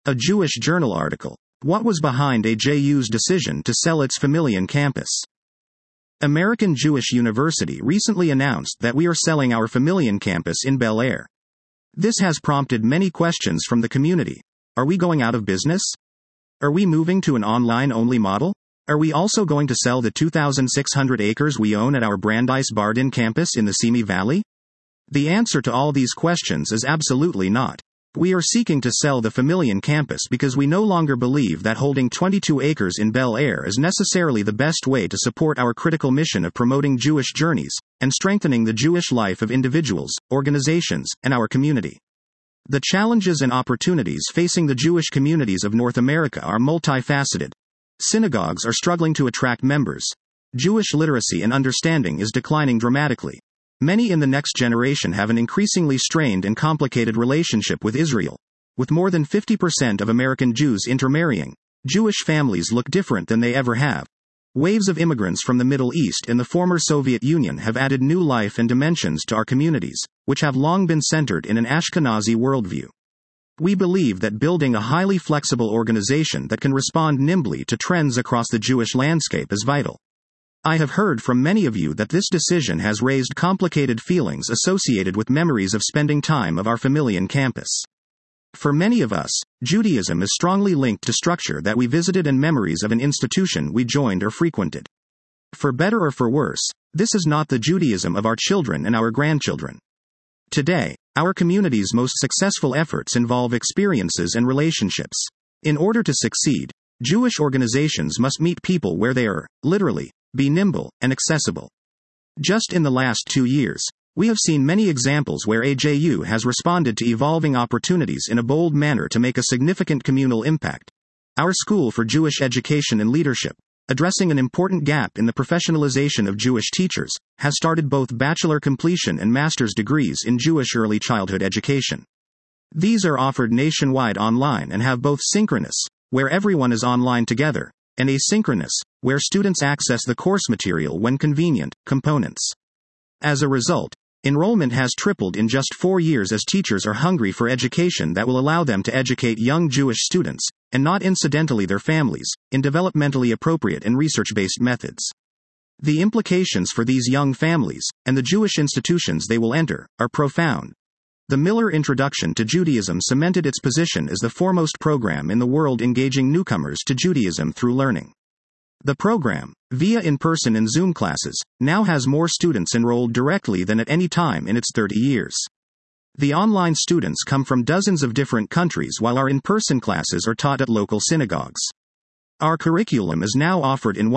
A Jewish Journal article. What was behind AJU's decision to sell its Famillion campus? American Jewish University recently announced that we are selling our Famillion campus in Bel Air. This has prompted many questions from the community. Are we going out of business? Are we moving to an online-only model? Are we also going to sell the 2,600 acres we own at our Brandeis Bardin campus in the Simi Valley? The answer to all these questions is absolutely not. We are seeking to sell the Famillion campus because we no longer believe that holding 22 acres in Bel Air is necessarily the best way to support our critical mission of promoting Jewish journeys and strengthening the Jewish life of individuals, organizations, and our community. The challenges and opportunities facing the Jewish communities of North America are multifaceted. Synagogues are struggling to attract members. Jewish literacy and understanding is declining dramatically. Many in the next generation have an increasingly strained and complicated relationship with Israel. With more than 50% of American Jews intermarrying, Jewish families look different than they ever have. Waves of immigrants from the Middle East and the former Soviet Union have added new life and dimensions to our communities, which have long been centered in an Ashkenazi worldview. We believe that building a highly flexible organization that can respond nimbly to trends across the Jewish landscape is vital. I have heard from many of you that this decision has raised complicated feelings associated with memories of spending time of our Famillion campus. For many of us, Judaism is strongly linked to structure that we visited and memories of an institution we joined or frequented. For better or for worse, this is not the Judaism of our children and our grandchildren. Today, our community's most successful efforts involve experiences and relationships. In order to succeed, Jewish organizations must meet people where they are, literally, be nimble and accessible. Just in the last 2 years, we have seen many examples where AJU has responded to evolving opportunities in a bold manner to make a significant communal impact. Our School for Jewish Education and Leadership, addressing an important gap in the professionalization of Jewish teachers, has started both bachelor completion and master's degrees in Jewish early childhood education. These are offered nationwide online and have both synchronous, where everyone is online together, and asynchronous, where students access the course material when convenient, components. As a result, enrollment has tripled in just 4 years as teachers are hungry for education that will allow them to educate young Jewish students, and not incidentally their families, in developmentally appropriate and research-based methods. The implications for these young families, and the Jewish institutions they will enter, are profound. The Miller Introduction to Judaism cemented its position as the foremost program in the world engaging newcomers to Judaism through learning. The program, via in-person and Zoom classes, now has more students enrolled directly than at any time in its 30 years. The online students come from dozens of different countries while our in-person classes are taught at local synagogues. Our curriculum is now offered in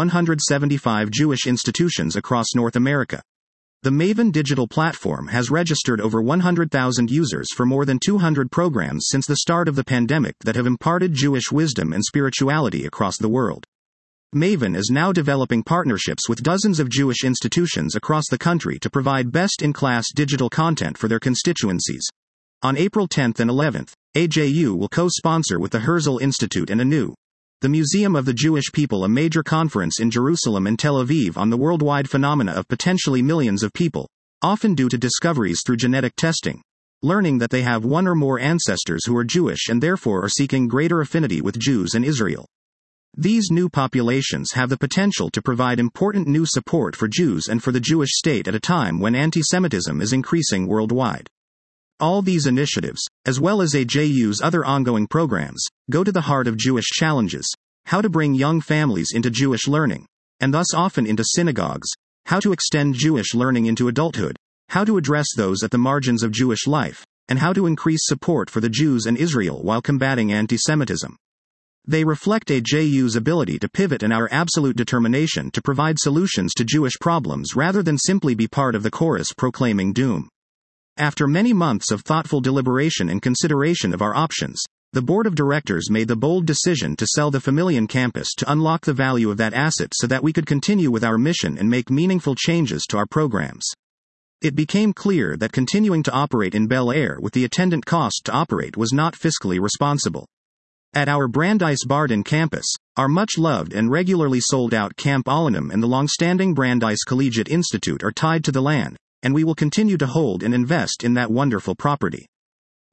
175 Jewish institutions across North America. The Maven digital platform has registered over 100,000 users for more than 200 programs since the start of the pandemic that have imparted Jewish wisdom and spirituality across the world. Maven is now developing partnerships with dozens of Jewish institutions across the country to provide best-in-class digital content for their constituencies. On April 10th and 11th, AJU will co-sponsor with the Herzl Institute and ANU, the Museum of the Jewish People, a major conference in Jerusalem and Tel Aviv on the worldwide phenomena of potentially millions of people, often due to discoveries through genetic testing, learning that they have one or more ancestors who are Jewish and therefore are seeking greater affinity with Jews and Israel. These new populations have the potential to provide important new support for Jews and for the Jewish state at a time when anti-Semitism is increasing worldwide. All these initiatives, as well as AJU's other ongoing programs, go to the heart of Jewish challenges: how to bring young families into Jewish learning, and thus often into synagogues, how to extend Jewish learning into adulthood, how to address those at the margins of Jewish life, and how to increase support for the Jews and Israel while combating anti-Semitism. They reflect AJU's ability to pivot and our absolute determination to provide solutions to Jewish problems rather than simply be part of the chorus proclaiming doom. After many months of thoughtful deliberation and consideration of our options, the board of directors made the bold decision to sell the Famillion campus to unlock the value of that asset so that we could continue with our mission and make meaningful changes to our programs. It became clear that continuing to operate in Bel Air with the attendant cost to operate was not fiscally responsible. At our Brandeis Bardin campus, our much-loved and regularly sold-out Camp Al-Anim and the long-standing Brandeis Collegiate Institute are tied to the land, and we will continue to hold and invest in that wonderful property.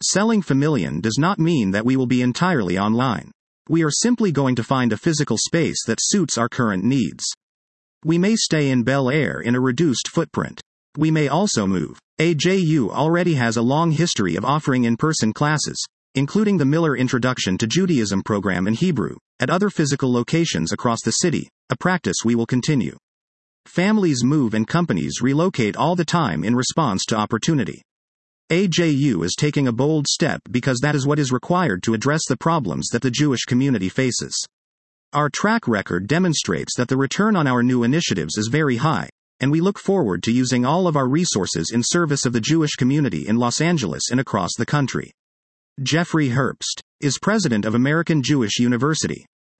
Selling Famillion does not mean that we will be entirely online. We are simply going to find a physical space that suits our current needs. We may stay in Bel Air in a reduced footprint. We may also move. AJU already has a long history of offering in-person classes, including the Miller Introduction to Judaism program in Hebrew, at other physical locations across the city, a practice we will continue. Families move and companies relocate all the time in response to opportunity. AJU is taking a bold step because that is what is required to address the problems that the Jewish community faces. Our track record demonstrates that the return on our new initiatives is very high, and we look forward to using all of our resources in service of the Jewish community in Los Angeles and across the country. Jeffrey Herbst is president of American Jewish University.